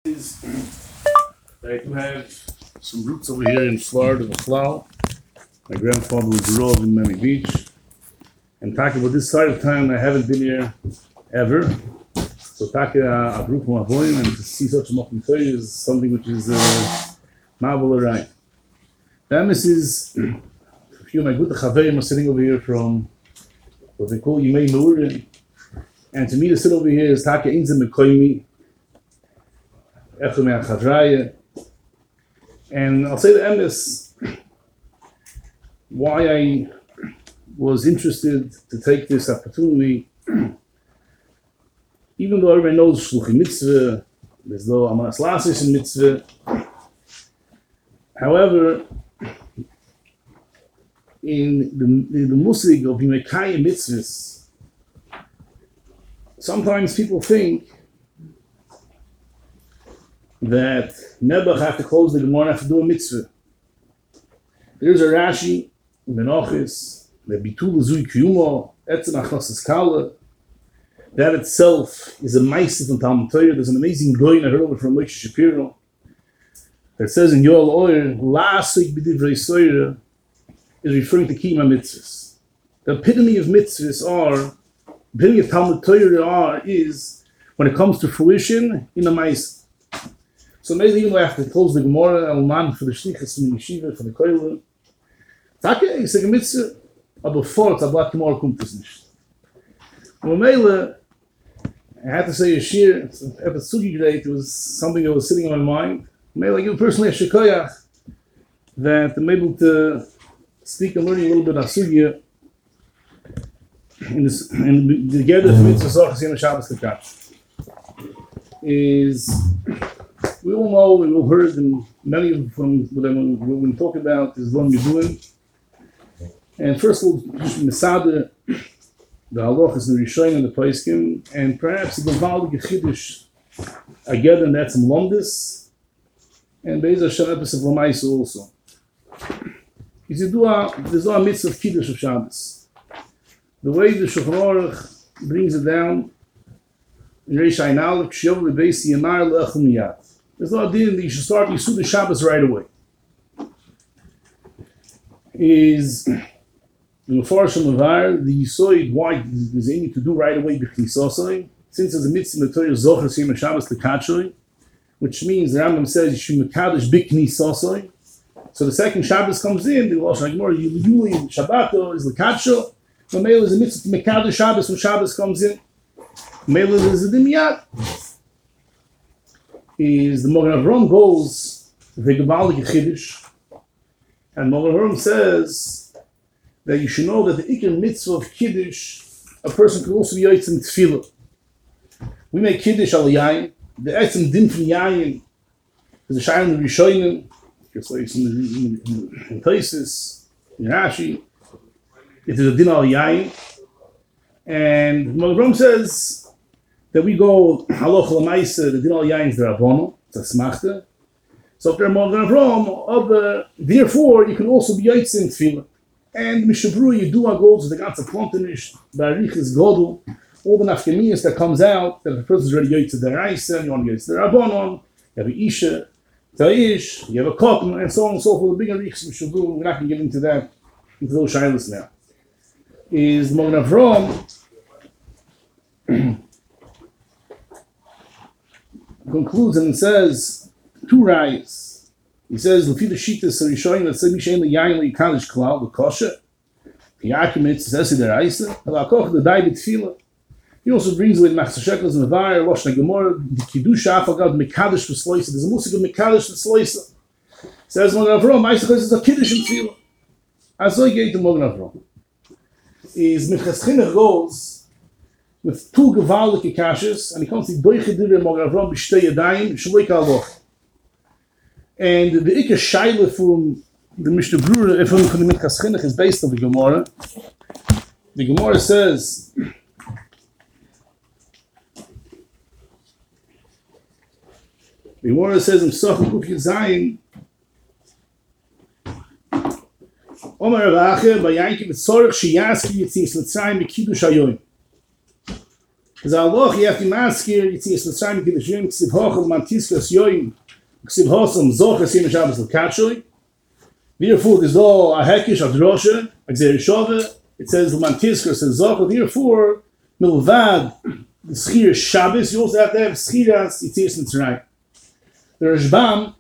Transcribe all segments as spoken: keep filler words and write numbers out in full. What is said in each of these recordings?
is I do have some roots over here in Florida, the Flow. My grandfather was grew up in Miami Beach. And talking about this side of town, I haven't been here ever. So talking a group from Avoyim and to see such a Mokum Toy is something which is uh, marvelous, right? The emes is a few of my good Chaverim are sitting over here from what they call Yimei Meurin. And to me to sit over here is Taka Inzim Mekoimi, Echum Chadraya. And I'll say the emes, why I was interested to take this opportunity, even though everybody knows Shluchim Mitzvah, there's no Amanas Lasis in Mitzvah. However, in the, in the musig of Yimekaya Mitzvahs, sometimes people think that Nebuch have to close the Gemara and have to do a mitzvah. There's a Rashi, Menachis, the Bitul Zui Kiyumo, Etzem Achnosas Kala. That itself is a Maaseh from Talmud Torah. There's an amazing goyin I heard of it from Moshe Shapiro that says in Yoel Oyer, La'asik b'divrei soira is referring to Kiyum mitzvahs. The epitome of mitzvahs are, the epitome of Talmud Torah are, is when it comes to fruition in a Maaseh. So maybe even though I have to close the Gemara, Al-Man for the Shlichus, from the Yeshiva, for the Koilin, Taka, ich sage mitzvah, aber bevor it's a black Gemara kommt es nicht. Und Meile, I had to say a shir, at the Sugi grade, it was something that was sitting in my mind. Meile, I give personally a shekoyach that I'm able to speak and learn a little bit of Sugi in this, in the Gerda for mitzvah Zochas Yom Shabbos Lekach. Is, we all know, we all heard, and many of them, what I'm going to talk about is what we're doing. And first of all, Mesada, the halachas and the Rishonim and the Paiskim, and perhaps the Gavaldige Chiddush again, and that's some Lomdis, and Be'ez Hashem Epis of Lamais also. Is you do a, there's a mitzvah of Kiddush of Shabbos. The way the Shulchan Aruch brings it down, in Reish Ayin Aleph, K'shiyov Lebeis Yamar Le'echel Miyad. There's no idea that you should start Yisud Shabbos right away. Is the Mefarshim Levar, the Yisoid, why there's anything to do right away b'chnisosoi, since there's a mitzvah in the Torah Zochar Yom Shabbos Lekachoi, which means the Rambam says you should mekadosh b'chnisosoi. So the second Shabbos comes in, the Lashon Gemara Yuli Shabbato is Lekacho. So Mele is a mitzvah to mekadosh Shabbos when Shabbos comes in. Mele is a dimiyat. Is the Mogen Avram goes to the Gavaldige Chiddush, and Mogen Avram says that you should know that the Iker mitzvah of Kiddush, a person could also be Yitzim Tefillah. We make Kiddush al Yayin, the Yitzim Din from Yayin, is a Shayin in the Rishonim, just like in Taisis, in Rashi, it is a Din al Yayin, and Mogen Avram says that we go Haloch L'maisa, the Din al Yayin is the Rabbono, it's a Smachta. So if they're Mogen Avram, therefore you can also be Yitzim Tefillah. And Mishabru Yidua goes with the ganze Klontenish, the Arich is Godel, all the nafkemiyas that comes out, that the person is ready to the Raisa, you want to get to the Rabbonon, you have a Isha, Taish, you have a Cotton, and so on and so forth. The big Arichs Mishabru, we're not going to get into that, into those shilas now. Is Mogen Avram concludes and says two rayas. He says, "Lefi the shitas are showing that say mishain the yain the kalish klal the kosher. The argument says the raisa. The koch the dai b'tfila. He also brings with machshekels and var wash the gemara the kiddush afagad mekadosh v'sloisa. There's a musik of mekadosh v'sloisa. Says Mogen Avram, Ma'aseh is a kiddush in tefila. As I get to Mogen Avram, is Minchas goes with two gevaldige kashas, and he comes to doiche dire Mogen Avram b'shtei yadayim shloik aloch. And the Iker Shaila from the Mishnah Brura, from the Minchas Chinuch, is based on the Gemara. The Gemara says, the Gemara says, in Pesach Kuf Yizayim, Omer Ravache, Bayanki V'tzorech Sheyaski Yitzim Slitzayim B'Kiddush Hayoyim. Because Allah, you have to mask here, you see, it's the time to Kiddushim, Ksiv Hochel, Mantiskas Yoim, Ksiv Hossam, Zocha, Sim Shabbos, L'Katshoi. Therefore, there's no a Hekish, a Drosha, a Gzer Shove. It says, Mantiskas and Zocha. Therefore, Milvad, the Schir Shabbos, you also have to have Schiras, Yitzis Mitzrayim. The Rashbam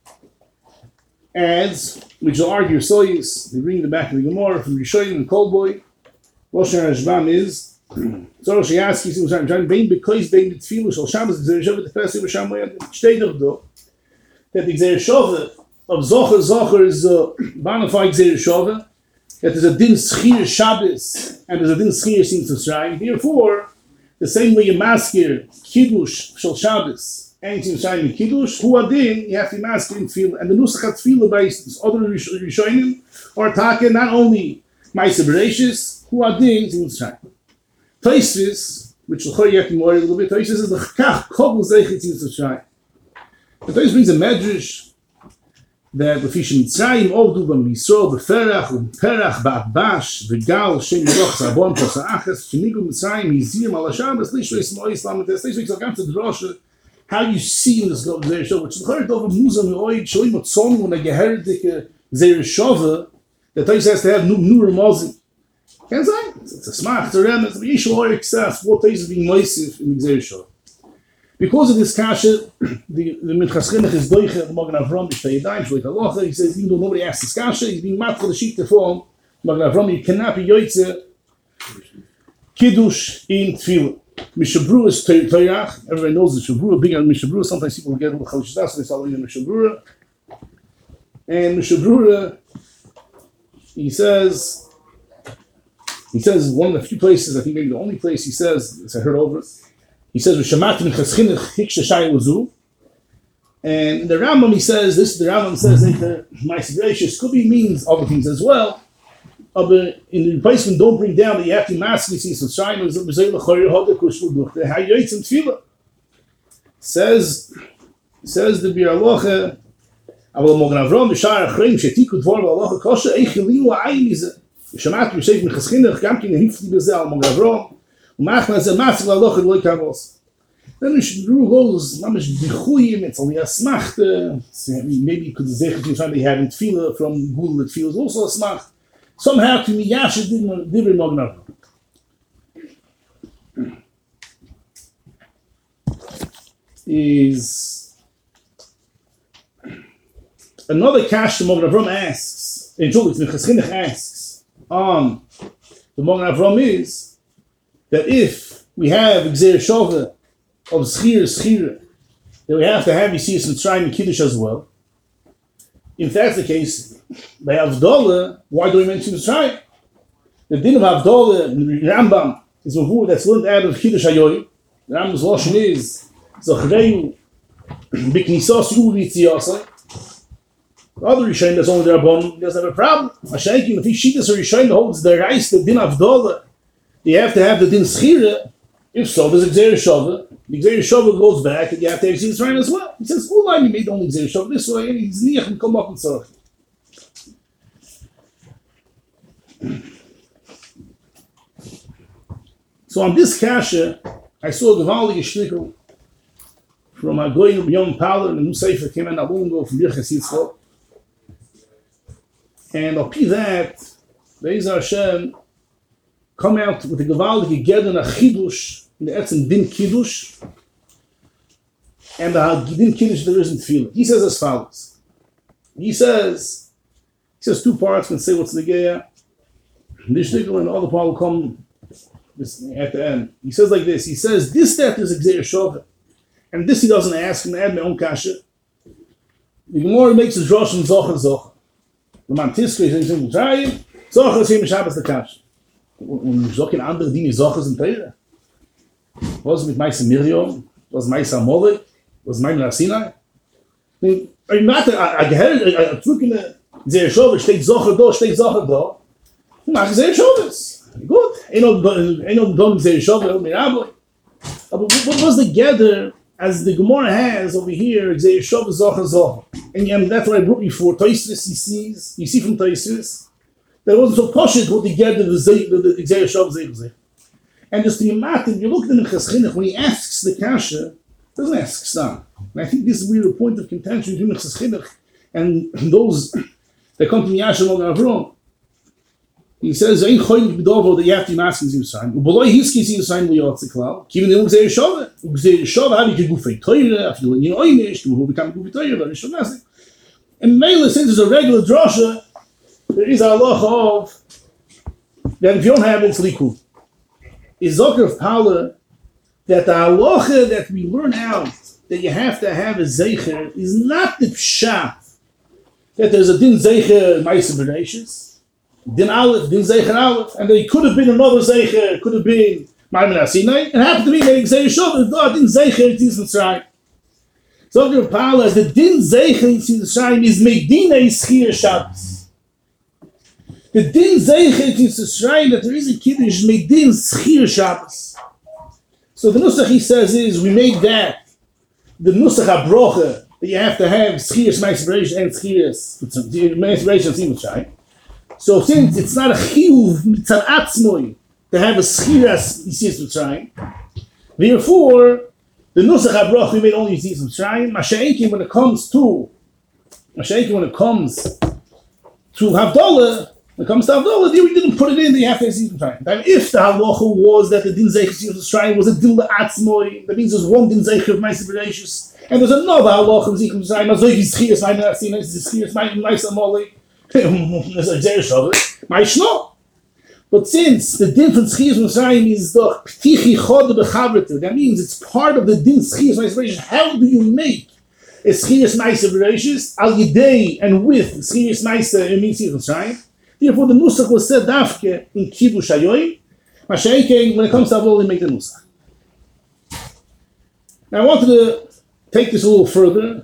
adds, which will argue Soyis, they bring the back of the Gemara from Rishonim and Kolboy. Rosh Rashbam is, so she asks, you see, I'm trying to bein because bein the tefillah shel Shabbos Gzer Shove the first Shabbos Shamoyad. Stay doch do that the Gzer Shove of Zocher Zocher is a bonafide Gzer Shove. That is a din schir Shabbos and there's a din schir seems to shine. Therefore, the same way you maskir Kiddush shel Shabbos and you shine in Kiddush, who are din you have to maskir in tefillah, and the nusach hat tefillah based other Rishonim or taka not only Ma'aser Bereishis, who are din seems to shine. Toises, which will you have to more a little bit. Toises is the chakach kol zeichet seems to shine. The Toises brings a medrash that the fish Mitzrayim ovdu b'm Yisrael b'ferach u'perach ba'bash v'gal shem yiroch zarbon posa'achas shenigu Mitzrayim yizir al Shabbos lishvei smoi Islam. This week so comes to the drasha how you see in this Gzer Shove, which is the heard over Musa me'oid shoim otzon when a geheredike Gzer Shove that Toises has to have new remozim. Can't say it's a smart, it's a rem, it's a issue or excess. What is being moisif in the Gzer Shove? Because of this kasha, the the Minchas is doiche the Magen Avram b'shtei yadayim shloik halacha. He says even though nobody asks this kasha, he's being mat for the sheet form. Magen Avram, you cannot be yoytze kiddush in tefillah. Mishabru is toyrach. Everybody knows the Mishabru. Big on Mishabru. Sometimes people get a little chalishidas, so they start learning Mishabru. And Mishabru, he says. He says one of the few places, I think maybe the only place he says, as I heard over it, he says, and the Rambam he says, this the Rambam says that the Ma'aser Bereishis could be means other things as well. But in the replacement, don't bring down that you have to mask these things. Says, says the Bir Aloha, אבל מוגן אברהם בשער אחרים שתיקו דבר והלכה קשה איך ילינו העין מזה. ושמעתי בשייך מחסכינך גם כן נהיפתי בזה על מוגן אברהם ומאחנה זה מעסיק להלכה ולא יקרוס. Then we should do those mamish bichuyim. It's only a smach. Maybe you could say that they haven't feel from Google that feels also a smach. Somehow to me Yasha didn't didn't know. Is another cash the Magen Avram asks. In Julie, Chaschinich asks on the Magen Avram is that if we have Gzer Shove of Schir, Schir, then we have to have Yisiyas Mitzrayim and Kiddush as well. If that's the case, by Havdalah, why do we mention Mitzrayim? The din of Havdalah, Rambam, is a word that's learned out of Kiddush HaYoyim. The Rambam's Lashon is Zachreu B'Knisas Yu V'Yitziyasai. The other Rishonim that's only the Rabban doesn't have a problem. Mashenkim, if he Shittas or Rishonim holds the Reis, the din of Havdalah, you have to have the din Schira. If so, there's a Gzer Shove. The Gzer Shove goes back, and you have to have Mitzrayim as well. He says, "Oh, I made only Gzer Shove this way, and he's niach and come up and tzarich." So on this kasha, I saw a gewaltige shtickle from a goyin Yom Paler, and the new sefer came in Abungo from Birchas Yitzchok. And I'll be that, Be'ez Hashem, come out with a gewaltige Geden a Chidush, in the Etzem Din Kiddush, and the Din Kiddush there isn't feeling. He says as follows. He says, he says two parts, can say what's the Geya. This shtickle and all the part will come at the end. He says like this, he says, this that is a Gzer Shove, and this he doesn't ask, and add my own kasha. The Gemara makes his Rosh and Zocher Zocher. The man Tiska is in Mitzrayim, Zocher is in Shabbos the kasha. Und ich sage in andere Dinge, Zocher sind Teire. Was mit Meister Miriam, was Meister Amorek, was Meister Sinai. Ich mache, a Gehör, a zurück in der Gzer Shove, steht Zocher da, steht Zocher da. Ich mache Gzer Shoves. Good. Ain't no done Gzer Shove, Mirabo. But what was the gather as the Gemara has over here, Gzer Shove, Zocher, Zocher. And that's what I brought before. Toysvis, he sees, you see from Toysvis, that wasn't so poshut what the gather the Gzer Shove, Zocher. And just to be matim, you look at him in Cheschinuch, when he asks the kasha, he doesn't ask some. And I think this is really the point of contention between Cheschinuch and those that come to Miyasha Mogen Avrom. He says, "Ein choynik b'dovo that you have to be asking Yisrael. U'boloi hiskis Yisrael li'yotze klal. Kivin il gzei yeshova. Gzei yeshova havi ke gufei toire. Afilu in oynish. Who become gufei toire? But it's not. And Mela, since there's a regular drasha, there is a halacha of that if you don't have it, it's likud. Is Zoker of Pala that the halacha that we learn out that you have to have a zeicher is not the pshat that there's a din zeicher ma'aser b'reishis. Din Aleph, Din Zeicher Aleph, and there could have been another Zeicher, could have been Ma'amin HaSinai, and happened to be that Gzei Yeshova, God, Din Zeicher, Tzis Mitzrayim. So the Pala is the Din Zeicher, Tzis Mitzrayim, is Medina Yischir Shabbos. The Din Zeicher, Tzis Mitzrayim, that there is a Kiddush, Medin Schir Shabbos. So the Nusach he says is, we made that, the Nusach HaBrocha, that you have to have Schir, Ma'aser B'reishis, and Schir, Ma'aser B'reishis, and Tzis Mitzrayim. So since it's not a chiyuv mitzad atzmoi to have a schiras Yitzias Mitzrayim, therefore the nusach habrach we made only Yitzias Mitzrayim. Masha'enkim when it comes to Masha'enkim when it comes to Havdalah, when it comes to Havdalah, we didn't put it in. They have to Yitzias Mitzrayim. If the halacha was that the din zeicher Yitzias Mitzrayim was a din atzmoi, that means there's one din zeicher of Ma'aser B'reishis, and there's another halacha of Yitzias Mitzrayim. Azoy v'schiras ma'amin HaSinai, v'schiras ma'aser molei. But since the din from Schiyas Mitzrayim is the Ptichi Chod B'Chavretu, that means it's part of the din Schiyas Ma'aser B'reishis. How do you make a Schiyas Ma'aser B'reishis al Yidei and with Schiyas Ma'aser in Schiyas Mitzrayim? Therefore, the Nusach was said Dafke in Kiddush Hayoim. Masha'enkein, when it comes to Avol, they make the Nusach. Now, I wanted to take this a little further.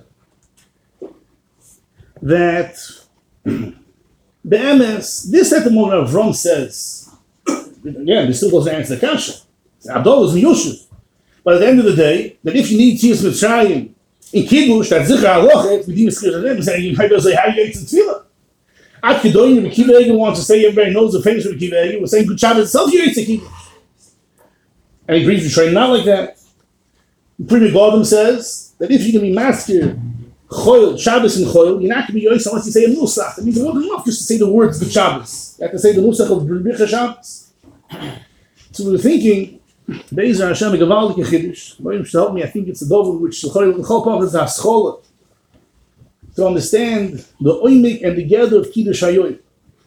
That the M S, this at the moment Avram says, again, this still doesn't answer the kasha. Abdullah is Miyushiv. But at the end of the day, that if you need Tzis Mitzrayim in Kiddush, that Zichar Aloch, it's Medina Schir Hashem, saying, you might say, how you ate in Tefillah? At Kedoyim, the Kiva Eger wants to say, everybody knows the famous of Kiva Eger, was saying, Good Shabbat itself, you ate in Kiddush. And he agrees with Shrei not like that. Primi Gordon says that if you can be master Choil, Shabbos and Choil, you're not going to be Yois unless you say a Nusach. That means it wasn't enough just to say the words of Shabbos. You have to say the Nusach of Bricha Shabbos. So we were thinking, Be'ezer Hashem, a Gavaldik Chiddush. Boy, to help me, I think it's a Dover which the Choil Pach is a Schola. To understand the Oimik and the Gather of Kiddush Hayoy.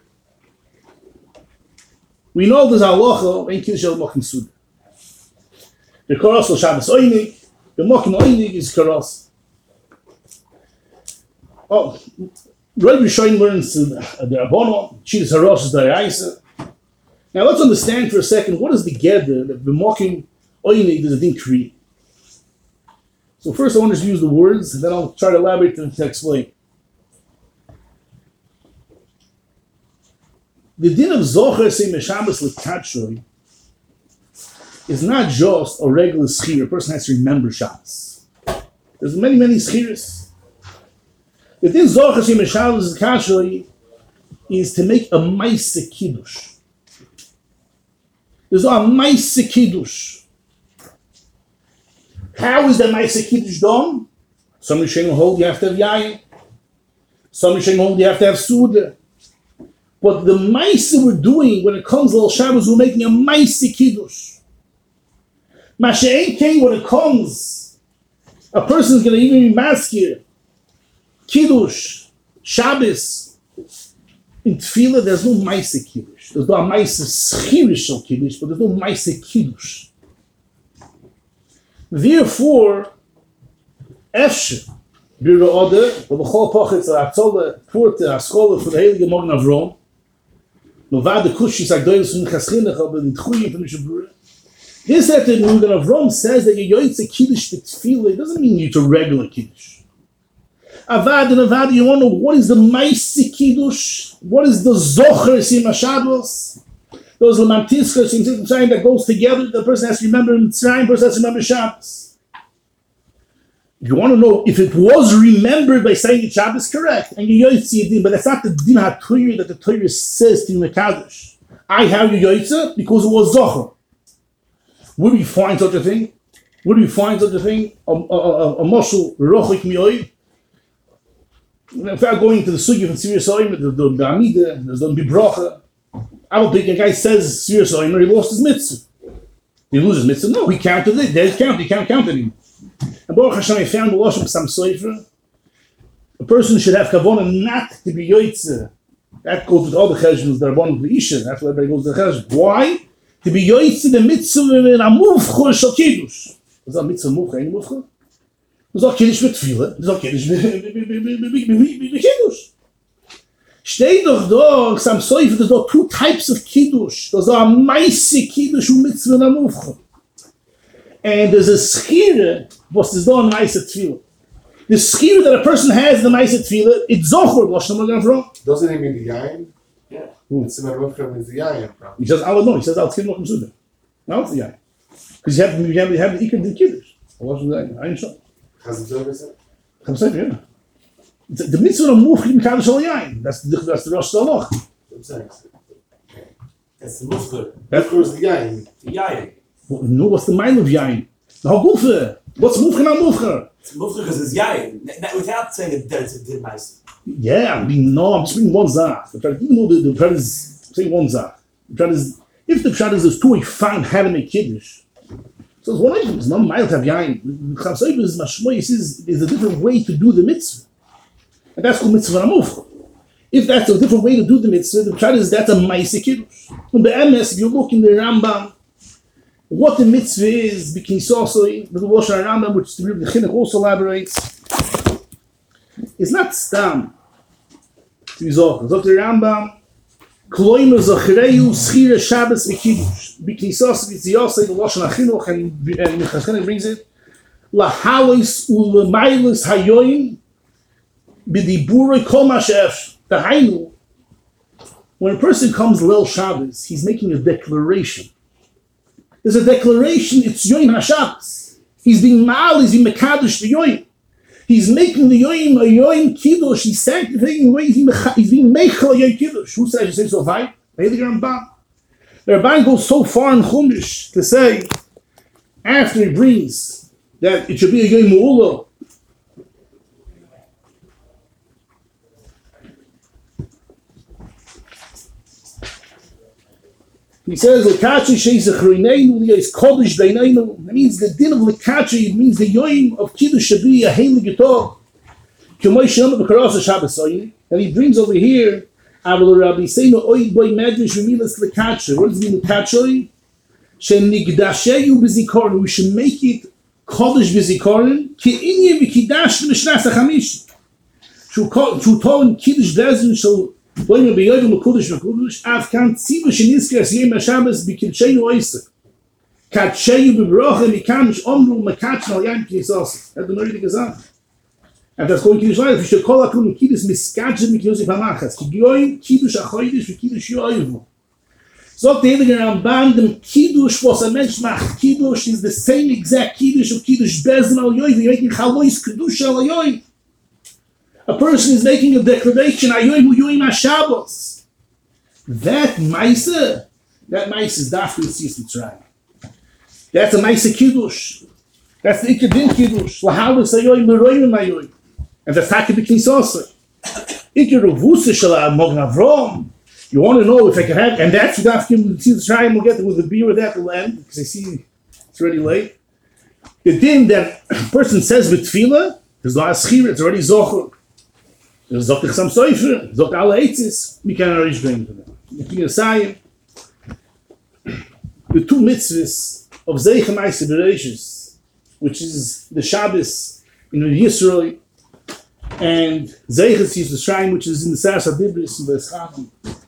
We know there's halacha in Kiddush Mokim Suda. The Koros of Shabbos Oimik, the Mokim Oimik is Koros. Oh, Rabbi Shoin learns the Rabbono, Chidas Harosh is the Reisa. Now let's understand for a second what is the gather that the mocking Oinig does it didn't create. So first I want to use the words, and then I'll try to elaborate and to explain. The din of Zocher say Meshabbos L'Katshoy is not just a regular schir. A person has to remember Shabbos. There's many, many schiras. The din Zocher say Meshabbos L'Katshoy is to make a Maisa Kiddush. There's a Maisa Kiddush. How is that Maisa Kiddush done? Some Rishonim hold you have to have Yayin. Some Rishonim hold you have to have Suda. But the Maisa we're doing when it comes to Lil Shabbos, we're making a Maisa Kiddush. Masha'en King, when it comes, a person's going to even be maskir, Kiddush, Shabbos. In Tefillah, there's no Maisa Kiddush. There's no Maisa Schirishal Kiddush, but there's no Maisa Kiddush. Therefore, Efshe, Bira Ode, the Bechol Pochitz, Atzola, Porte, Askola, for the Heilige Mogen Avrom, Novad the Kushis, Agdoyos, and Chaschinach, but the Tchuyim from Mishabura. This that the Mogen Avrom says that you yoitz a Kiddush with Tefillah, it doesn't mean it's a regular Kiddush. Avad and Avad, you want to know what is the Maisi Kiddush? What is the Zocher Sim HaShabbos? Those Lamantiska Sim Mitzrayim that goes together. The person has to remember Mitzrayim, the person has to remember Shabbos. You want to know if it was remembered by saying it Shabbos, correct. And you yoitz it, but that's not the din HaTorah that the Torah says to Mekadosh. I have you yoitz because it was Zocher. Where do you find such a thing? Where do you find such a thing? A, a, a, a muscle, rochik mioi. Without going to the sugi from Sirius Oimer, there's the Amida, there's the Bibrocha. I will pick a guy says Sirius Oimer, he lost his mitzvah. He loses mitzvah? No, he counted it. There's count, he can't count anymore. And Baruch Hashem, I found the Lashon Sam Sofer. A person should have kavanah not to be yoitze. That goes with all the cheshbons that are born with the Isha. That's why everybody goes to the cheshbon. Why? To be yoitze the mitzvah in a muvcha shal kiddush. Was that mitzvah muvcha? Any muvcha? Was that kiddush with tefillah? Was that kiddush with kiddush? Steht doch da, Sam Sofer, there's no two types of kiddush. There's a meise kiddush and mitzvah in a muvcha. And there's a schire, was is da meise tefillah. The schire that a person has in the meise tefillah, it's zocher, Lashon Hamagen from. Doesn't it mean the yayin? Yeah. It's in a mufka means the yayin. He says, I don't know. He says, I'll skin Lochem Suda. Now it's the yayin. Because you have, you have, you have the ikar the kiddush. Lashon Hamagen, I ain't sure. Has it ever said? I'm saying, yeah. It's, the mitzvah of mufchi mekadosh al yayin. That's the that's the Rosh Halach. I'm saying. That's the mufcher. That was the yayin. The yayin. No, what's the mile of yayin? The hagufa. What's mufchi now mufcher? It's mufcher because it's yayin. That, without saying it, that it's a din meister. Yeah, I mean, no, I'm just bringing one zach. Even though the, the pshat is saying one zach. The pshat is, if the pshat is there's two, I found how to make kiddush. So it's one item. It's not mile to have yayin. Chav Sofer is mashmoy. He says there's a different way to do the mitzvah. And that's called mitzvah mufcher. If that's a different way to do the mitzvah, the pshat is that's a ma'aseh kiddush. And the M S, if you look in the Rambam, what the mitzvah is, b'knisosoi, the Rosh Rambam, which the Rebbe Chinuch also elaborates, is not stam. To be zocher. Zok the Rambam, kloimer zochereyu schira Shabbos v'kiddush. B'knisosoi v'tziyosoi, the Rosh Chinuch, and Minchas Chinuch brings it, lahalis u'lemailis hayoyin, b'diburei kol ma she'ef. The hainu, when a person comes Leil Shabbos, he's making a declaration. There's a declaration, it's Yoim HaShabbos. He's being ma'al, he's being mekadosh the Yoim. He's making the Yoim a Yoim Kiddush, he's sanctifying, he's being meichel a Yoim Kiddush. Who says, you say so, right? The Rambam. The Rambam goes so far in Chumash to say, after he brings that it should be a Yoim Mu'ula, he says, "Lekachi sheizach reineinu liyos kodesh beineinu." That means the din of lekachi. It means the yoim of kiddush should be a heilig getov. K'may shalom b'karas Shabbos. And he brings over here, "Aval Rabbi Seinu oid boy medvish v'milas lekachi." What does it mean lekachi? Shenigdasheyu b'zikaron. We should make it kodesh b'zikaron. Ki'inye v'kidash l'mishnas hachamish. Shu tol kiddush bezin shall. When you be able to Kodesh Kodesh, I've can't see what she needs to see my Shabbos be Kilchenu Oyster. Katsheyu bebroche mikanish omru makach al yam kisos. Hat the Nori gesagt. And that's going to Kiddush Leil. We should call it Kiddush Kiddush miskadje mikyosi pamachas. Kigoyin Kiddush achoydish v'Kiddush yoyvu. So the Heilige Ramban, the Kiddush was a mensch macht. Kiddush is the same exact Kiddush of Kiddush Bezin al yoyvu. You're making chalois Kiddush al yoyvu. A person is making a declaration, Ayoim Uyoim HaShabbos. That Maisa, that Maisa is Dafri Tzis Mitzrayim. That's a Maisa Kiddush. That's the Ikar Din Kiddush. Lahalos Ayoim L'roim Ayoim. And that's Taki B'Knisosai. Ikar Revusa Shala Mogen Avrom. You want to know if I can have, and that's Dafri Tzis Mitzrayim. We'll get there with the beer that will end, because I see it's already late. The din that a person says with Tefillah, there's no Aschir, it's already Zocher. Er sagt ich Sam Sofer, sagt alle Eitzes, we can already bring to them. The King of Sayim, the two mitzvahs of Zeichem Eise Bereshis, which is the Shabbos in Yisrael, and Zeiches is the shrine which is in the Saras HaDibris in the Eschachim.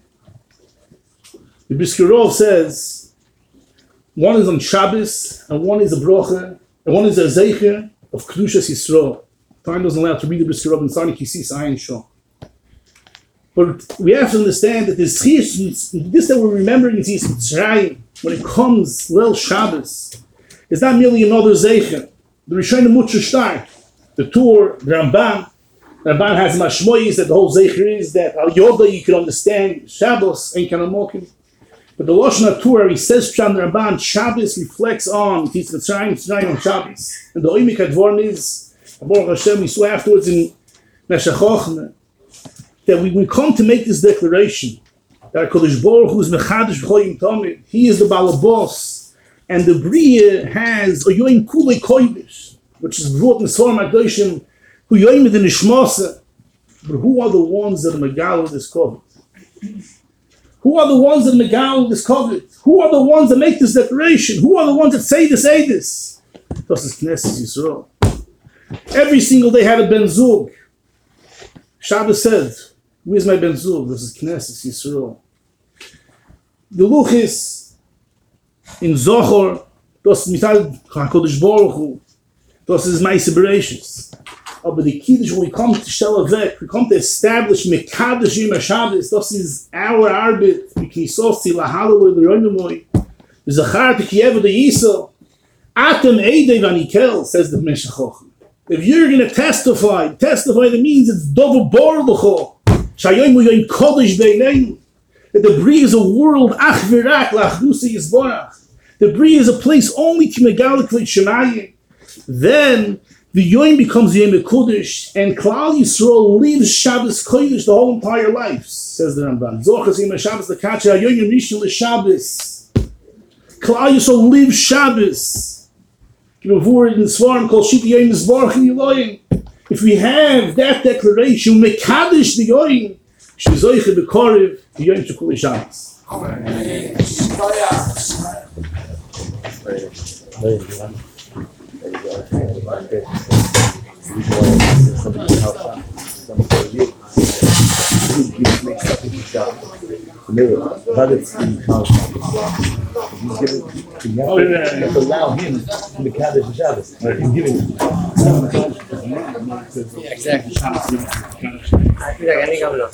The Brisker Rov says, one is on Shabbos, and one is a Brocha, and one is a Zeicher of Kedushas Yisrael. Time doesn't allow to read the Brisker Rov in Sonic Yisis Ayin Shon. But we have to understand that this this that we're remembering is Yitzrayim, when it comes Leil Shabbos, it's not merely another Zeichen. The Rishonim Mutsher Shtar, the Tur, the Ramban, the Ramban has mashmoyis that the whole Zeicher is that Al Yoda you can understand Shabbos and Kanamokim. But the Lashon HaTorah, he says, Pshat Ramban, Shabbos reflects on Tis Mitzrayim, Mitzrayim on Shabbos. And the Oimik Advorm is, Baruch Hashem, we saw afterwards in Meshech Chochmah, that we, we come to make this declaration, that HaKadosh Baruch Hu is Mechadish B'choyim Tomid, he is the Balabos, and the Bria has a Yoim Kulei Koidish, which is brought in the Svar Magdoshim, who Yoim in the Nishmasa. But who are the ones that are Megal this covenant? Who are the ones that Megal this covenant? Who are the ones that make this declaration? Who are the ones that say this, say this? Das ist Knesset Yisrael. Every single day had a Ben Zug. Shabbos said, where's my Ben Zug? This is Knesset Yisrael. The Luchis in Zohar, das ist Mital HaKadosh Baruch Hu, das ist Meise Bereshis. But the Kiddush, when we come to Shelavek, we come to establish Mekadosh Yom HaShabbos, this is our arbit, B'knisosi Lahalu L'Roimemoy, V'zachar T'kiyev D'Yisrael, Atem Eidei V'anikel, says the Meshech Chochmah. If you're going to testify, testify that means it's Dover Bor L'cho, Shayom Yoyim Kodesh B'Eineinu, that the Bri is a world, Ach V'rak L'Achdusa Yisborach. The Bri is a place only to Megalik L'Shemayim. Then, the Yom becomes Yom Kodesh, and Klal Yisrael lives Shabbos Kodesh the whole entire life, says the Ramban. Zochas Yom HaShabbos L'Kacha, Yom Yom Rishon L'Shabbos. Klal Yisrael lives Shabbos. Give a word in the Svarim called Shita Yom Yisbarach Yiloyim. If we have that declaration, Mekadosh the Yom, Shezoiche B'Korev, the Yom Shekul Shabbos. Amen. Somebody help somebody you. You make something to shop. But it's in house. You give it to him. Oh, yeah, yeah. Allow him to be Kaddish and Shabbos. Right. You give it. Yeah, exactly. I feel like any of them.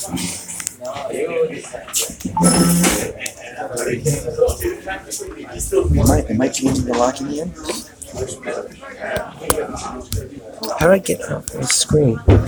Am I, am I changing the lock in the end? How do I get off the screen?